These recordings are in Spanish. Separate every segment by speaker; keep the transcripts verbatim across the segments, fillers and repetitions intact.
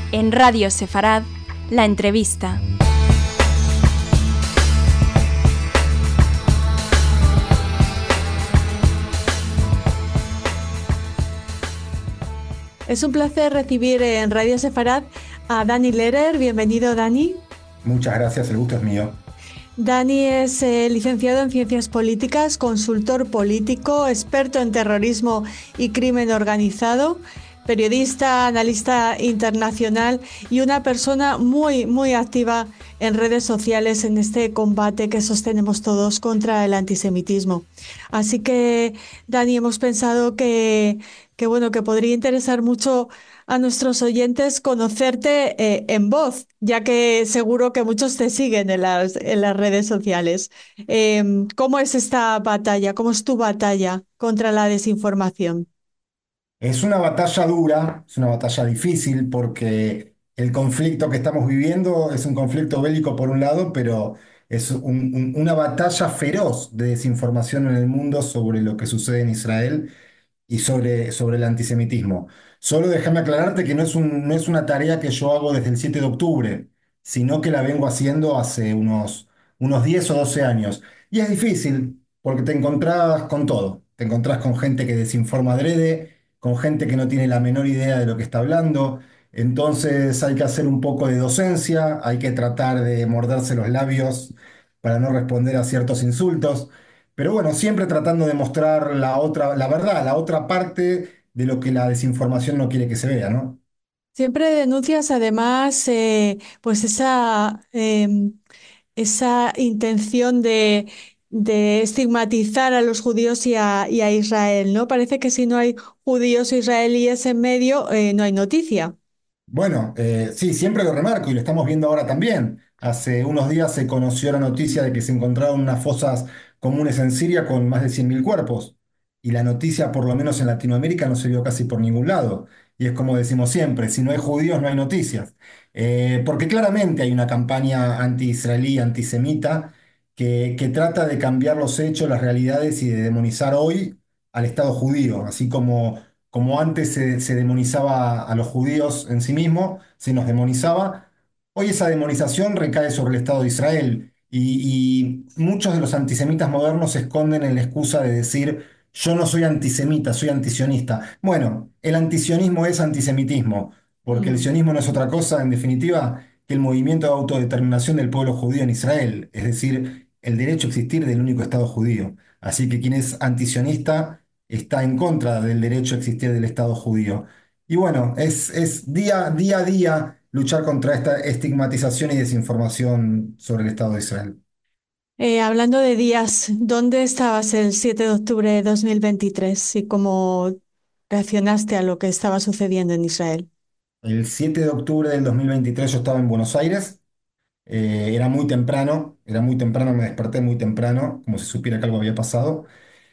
Speaker 1: En Radio Sefarad, la entrevista.
Speaker 2: Es un placer recibir en Radio Sefarad a Dani Lehrer. Bienvenido, Dani.
Speaker 3: Muchas gracias, el gusto es mío.
Speaker 2: Dani es eh, licenciado en Ciencias Políticas, consultor político, experto en terrorismo y crimen organizado, periodista, analista internacional y una persona muy, muy activa en redes sociales en este combate que sostenemos todos contra el antisemitismo. Así que, Dani, hemos pensado que, que, bueno, que podría interesar mucho a nuestros oyentes conocerte eh, en voz, ya que seguro que muchos te siguen en las, en las redes sociales. Eh, ¿Cómo es esta batalla? ¿Cómo es tu batalla contra la desinformación?
Speaker 3: Es una batalla dura, es una batalla difícil porque el conflicto que estamos viviendo es un conflicto bélico por un lado, pero es un- un- una batalla feroz de desinformación en el mundo sobre lo que sucede en Israel y sobre, sobre el antisemitismo. Solo déjame aclararte que no es un- no es una tarea que yo hago desde el siete de octubre, sino que la vengo haciendo hace unos, unos diez o doce años. Y es difícil porque te encontrás con todo. Te encontrás con gente que desinforma adrede, con gente que no tiene la menor idea de lo que está hablando. Entonces hay que hacer un poco de docencia, hay que tratar de morderse los labios para no responder a ciertos insultos. Pero bueno, siempre tratando de mostrar la otra, la verdad, la otra parte de lo que la desinformación no quiere que se vea, ¿no?
Speaker 2: Siempre denuncias además eh, pues esa, eh, esa intención de, de estigmatizar a los judíos y a, y a Israel, ¿no? Parece que si no hay judíos o israelíes en medio, eh, no hay noticia.
Speaker 3: Bueno, eh, sí, siempre lo remarco y lo estamos viendo ahora también. Hace unos días se conoció la noticia de que se encontraron unas fosas comunes en Siria con más de cien mil cuerpos. Y la noticia, por lo menos en Latinoamérica, no se vio casi por ningún lado. Y es como decimos siempre, si no hay judíos no hay noticias. Eh, porque claramente hay una campaña anti-israelí, antisemita, que, que trata de cambiar los hechos, las realidades y de demonizar hoy al Estado judío, así como como antes se, se demonizaba a los judíos en sí mismo, se nos demonizaba, hoy esa demonización recae sobre el Estado de Israel y, y muchos de los antisemitas modernos se esconden en la excusa de decir yo no soy antisemita, soy antisionista. Bueno, el antisionismo es antisemitismo, porque el
Speaker 2: Mm.
Speaker 3: sionismo no es otra cosa, en definitiva, que el movimiento de autodeterminación del pueblo judío en Israel, es decir, el derecho a existir del único Estado judío. Así que quien es antisionista está en contra del derecho a existir del Estado judío. Y bueno, es, es día, día a día luchar contra esta estigmatización y desinformación sobre el Estado de Israel.
Speaker 2: Eh, hablando de días, ¿dónde estabas el siete de octubre de dos mil veintitrés y cómo reaccionaste a lo que estaba sucediendo en Israel?
Speaker 3: El siete de octubre del dos mil veintitrés yo estaba en Buenos Aires, eh, era muy temprano, era muy temprano, me desperté muy temprano, como si supiera que algo había pasado.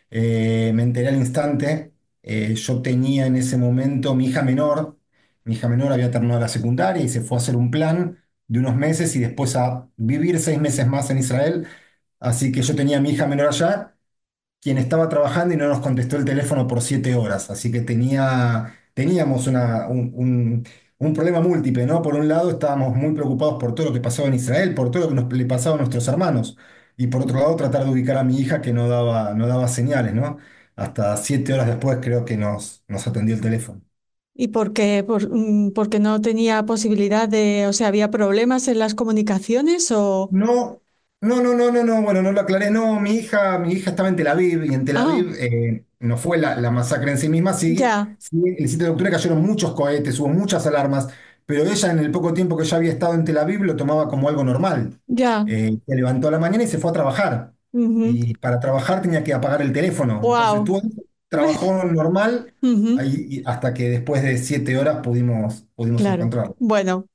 Speaker 3: Eh, me enteré al instante. Eh, yo tenía en ese momento mi hija menor. Mi hija menor había terminado la secundaria y se fue a hacer un plan de unos meses y después a vivir seis meses más en Israel. Así que yo tenía a mi hija menor allá, quien estaba trabajando y no nos contestó el teléfono por siete horas. Así que tenía, teníamos una- un, un- un problema múltiple, ¿no? Por un lado, estábamos muy preocupados por todo lo que pasaba en Israel, por todo lo que nos, le pasaba a nuestros hermanos. Y por otro lado, tratar de ubicar a mi hija que no daba, no daba señales, ¿no? Hasta siete horas después creo que nos, nos atendió el teléfono.
Speaker 2: ¿Y por qué? Por- mm, porque no tenía posibilidad de, o sea, ¿había problemas en las comunicaciones o...?
Speaker 3: No, no, no, no, no, no, bueno, no lo aclaré, no, mi hija, mi hija estaba en Tel Aviv y en Tel
Speaker 2: Ah,
Speaker 3: Aviv eh, no fue la, la masacre en sí misma, sí,
Speaker 2: ya,
Speaker 3: sí, el siete de octubre cayeron muchos cohetes, hubo muchas alarmas, pero ella en el poco tiempo que ya había estado en Tel Aviv lo tomaba como algo normal.
Speaker 2: ya.
Speaker 3: Eh, se levantó a la mañana y se fue a trabajar y para trabajar tenía que apagar el teléfono, entonces
Speaker 2: Wow.
Speaker 3: tú trabajó normal ahí, y hasta que después de siete horas pudimos, pudimos
Speaker 2: Claro.
Speaker 3: encontrarlo.
Speaker 2: Bueno,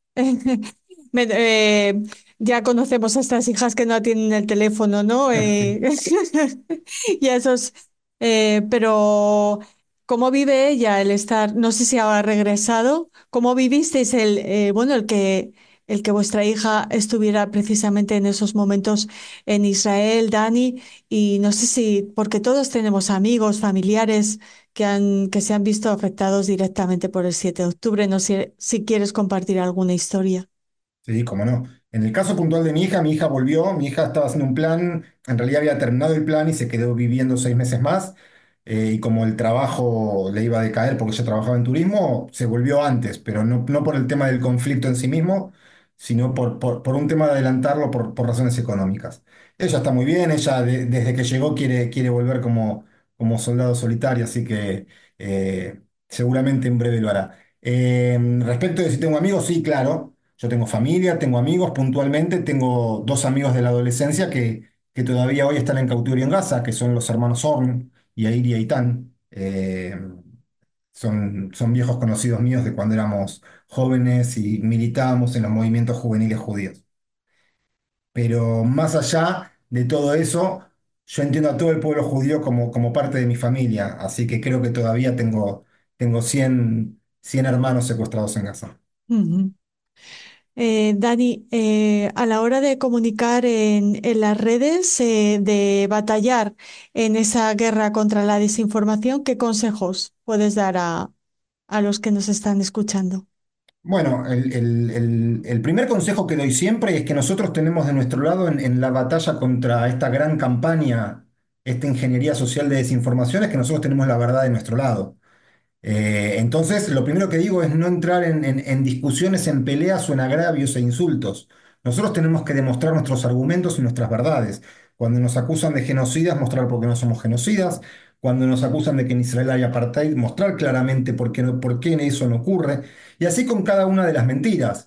Speaker 2: me- eh, ya conocemos a estas hijas que no atienden el teléfono, ¿no? Eh, y a esos, eh, pero ¿cómo vive ella el estar? No sé si ha regresado. ¿Cómo vivisteis el, eh, bueno, el que, el que vuestra hija estuviera precisamente en esos momentos en Israel, Dani? Y no sé si, porque todos tenemos amigos, familiares que han, que se han visto afectados directamente por el siete de octubre. No sé si quieres compartir alguna historia.
Speaker 3: Sí, cómo no. En el caso puntual de mi hija, mi hija volvió, mi hija estaba haciendo un plan, en realidad había terminado el plan y se quedó viviendo seis meses más, eh, y como el trabajo le iba a decaer porque ella trabajaba en turismo, se volvió antes, pero no, no por el tema del conflicto en sí mismo, sino por, por, por un tema de adelantarlo por, por razones económicas. Ella está muy bien, ella de- desde que llegó quiere, quiere volver como, como soldado solitario, así que eh, seguramente en breve lo hará. Eh, respecto de si tengo amigos, sí, claro. Yo tengo familia, tengo amigos puntualmente, tengo dos amigos de la adolescencia que, que todavía hoy están en cautiverio en Gaza, que son los hermanos Horn y Yair y Eitan. Eh, son, son viejos conocidos míos de cuando éramos jóvenes y militábamos en los movimientos juveniles judíos. Pero más allá de todo eso, yo entiendo a todo el pueblo judío como, como parte de mi familia, así que creo que todavía tengo, tengo cien cien hermanos secuestrados en Gaza.
Speaker 2: Ujú. Eh, Dani, eh, a la hora de comunicar en, en las redes, eh, de batallar en esa guerra contra la desinformación, ¿qué consejos puedes dar a, a los que nos están escuchando?
Speaker 3: Bueno, el, el- el- el primer consejo que doy siempre es que nosotros tenemos de nuestro lado en, en la batalla contra esta gran campaña, esta ingeniería social de desinformación, es que nosotros tenemos la verdad de nuestro lado. Eh, entonces, lo primero que digo es no entrar en, en- en discusiones, en peleas o en agravios e insultos. Nosotros tenemos que demostrar nuestros argumentos y nuestras verdades. Cuando nos acusan de genocidas, mostrar por qué no somos genocidas. Cuando nos acusan de que en Israel hay apartheid, mostrar claramente por qué, no- por qué eso no ocurre. Y así con cada una de las mentiras.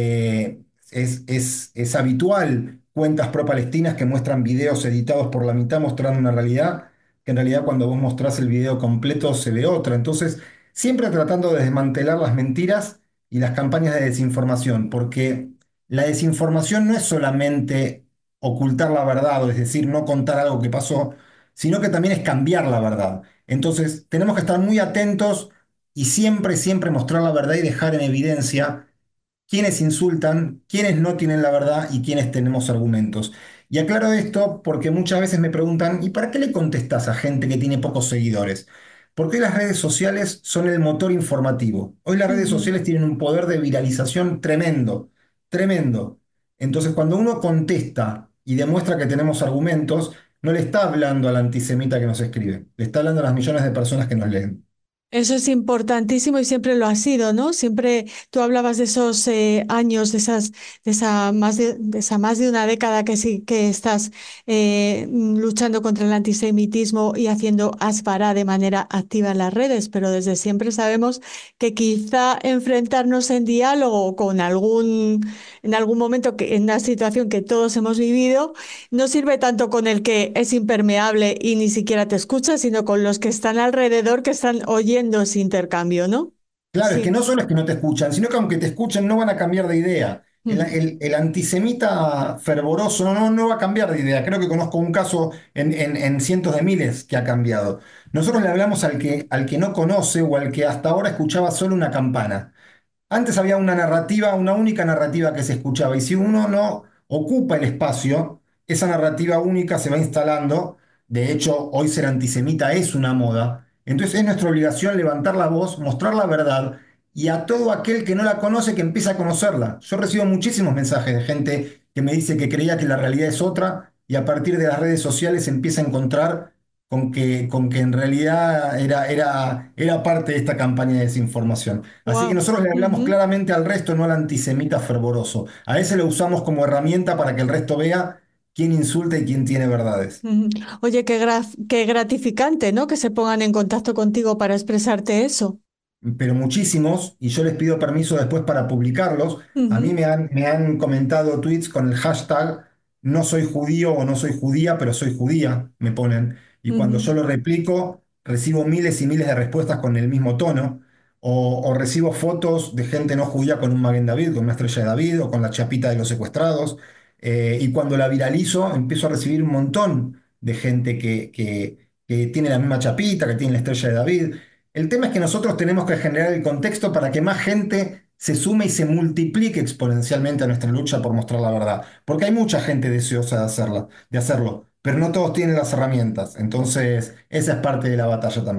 Speaker 3: Eh, es, es es habitual cuentas pro-palestinas que muestran videos editados por la mitad mostrando una realidad que en realidad cuando vos mostrás el video completo se ve otra. Entonces, siempre tratando de desmantelar las mentiras y las campañas de desinformación, porque la desinformación no es solamente ocultar la verdad, o es decir, no contar algo que pasó, sino que también es cambiar la verdad. Entonces, tenemos que estar muy atentos y siempre, siempre mostrar la verdad y dejar en evidencia quiénes insultan, quiénes no tienen la verdad y quiénes tenemos argumentos. Y aclaro esto porque muchas veces me preguntan, ¿y para qué le contestas a gente que tiene pocos seguidores? Porque hoy las redes sociales son el motor informativo. Hoy las redes
Speaker 2: Ujú.
Speaker 3: sociales tienen un poder de viralización tremendo, tremendo. Entonces, cuando uno contesta y demuestra que tenemos argumentos, no le está hablando al antisemita que nos escribe, le está hablando a las millones de personas que nos leen.
Speaker 2: Eso es importantísimo y siempre lo ha sido, ¿no? Siempre tú hablabas de esos eh, años, de esas, de esa más de, de esa más de una década que sí que estás eh, mm, luchando contra el antisemitismo y haciendo aspará de manera activa en las redes, pero desde siempre sabemos que quizá enfrentarnos en diálogo con algún, en algún momento que, en una situación que todos hemos vivido, no sirve tanto con el que es impermeable y ni siquiera te escucha, sino con los que están alrededor que están oyendo ese intercambio, ¿no?
Speaker 3: Claro, es que
Speaker 2: Sí.
Speaker 3: no solo es que no te escuchan, sino que aunque te escuchen no van a cambiar de idea. El,
Speaker 2: Ujú.
Speaker 3: el- el antisemita fervoroso no, no, no va a cambiar de idea. Creo que conozco un caso en, en- en cientos de miles que ha cambiado. Nosotros le hablamos al que, al que no conoce o al que hasta ahora escuchaba solo una campana. Antes había una narrativa, una única narrativa que se escuchaba, y si uno no ocupa el espacio, esa narrativa única se va instalando. De hecho, hoy ser antisemita es una moda. Entonces es nuestra obligación levantar la voz, mostrar la verdad, y a todo aquel que no la conoce que empiece a conocerla. Yo recibo muchísimos mensajes de gente que me dice que creía que la realidad es otra, y a partir de las redes sociales empieza a encontrar con que, con que en realidad era, era, era parte de esta campaña de desinformación. Así que
Speaker 2: Wow.
Speaker 3: nosotros le hablamos
Speaker 2: Ujú,
Speaker 3: claramente al resto, no al antisemita fervoroso. A ese lo usamos como herramienta para que el resto vea quién insulta y quién tiene verdades.
Speaker 2: ujú. Oye, qué gra- qué gratificante, ¿no? Que se pongan en contacto contigo para expresarte eso.
Speaker 3: Pero muchísimos, y yo les pido permiso después para publicarlos. A mí
Speaker 2: Ujú,
Speaker 3: me han, me han comentado tweets con el hashtag no soy judío o no soy judía, pero soy judía, me ponen. Y cuando
Speaker 2: ujú,
Speaker 3: yo lo replico, recibo miles y miles de respuestas con el mismo tono. O, o recibo fotos de gente no judía con un Maguen David, con una estrella de David o con la chapita de los secuestrados. Eh, y cuando la viralizo, empiezo a recibir un montón de gente que, que que tiene la misma chapita, que tiene la estrella de David. El tema es que nosotros tenemos que generar el contexto para que más gente se sume y se multiplique exponencialmente a nuestra lucha por mostrar la verdad. Porque hay mucha gente deseosa de hacerla, de hacerlo, pero no todos tienen las herramientas. Entonces, esa es parte de la batalla también.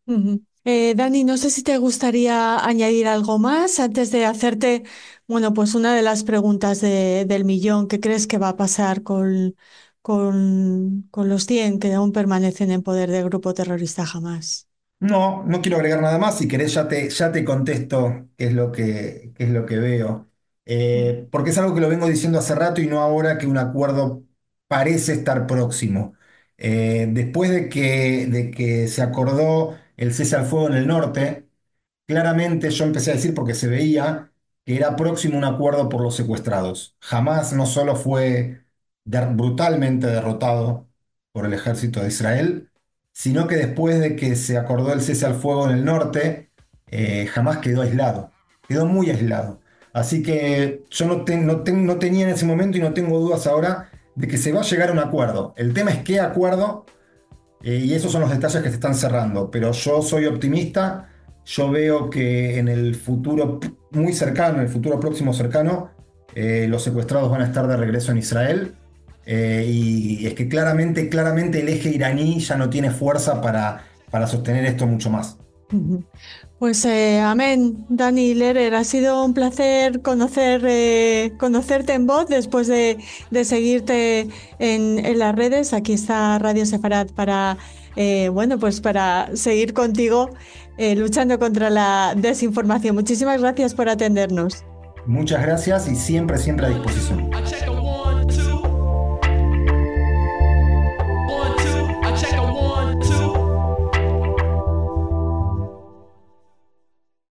Speaker 2: Ujú. Eh, Dani, no sé si te gustaría añadir algo más antes de hacerte, bueno, pues una de las preguntas de- del millón. ¿Qué crees que va a pasar con, con, con los cien que aún permanecen en poder del grupo terrorista Hamas?
Speaker 3: No, no quiero agregar nada más. Si querés, ya te, ya te contesto qué es lo que, qué es lo que veo.
Speaker 2: Mm.
Speaker 3: Eh, porque es algo que lo vengo diciendo hace rato y no ahora que un acuerdo parece estar próximo. Eh, después de que, de que se acordó el cese al fuego en el norte, claramente yo empecé a decir porque se veía que era próximo un acuerdo por los secuestrados. Jamás no solo fue der- brutalmente derrotado por el ejército de Israel, sino que después de que se acordó el cese al fuego en el norte, eh, jamás quedó aislado, quedó muy aislado. Así que yo no, te- no, ten- no tenía en ese momento y no tengo dudas ahora de que se va a llegar a un acuerdo. El tema es qué acuerdo, eh, y esos son los detalles que se están cerrando, pero yo soy optimista, yo veo que en el futuro p- muy cercano, en el futuro próximo cercano, eh, los secuestrados van a estar de regreso en Israel, eh, y es que claramente, claramente el eje iraní ya no tiene fuerza para, para sostener esto mucho más.
Speaker 2: Ujú. Pues eh, amén, Dani Lerer, ha sido un placer conocer, eh, conocerte en voz después de, de seguirte en, en las redes. Aquí está Radio Sefarad para, eh, bueno, pues para seguir contigo eh, luchando contra la desinformación. Muchísimas gracias por atendernos.
Speaker 3: Muchas gracias y siempre, siempre a disposición.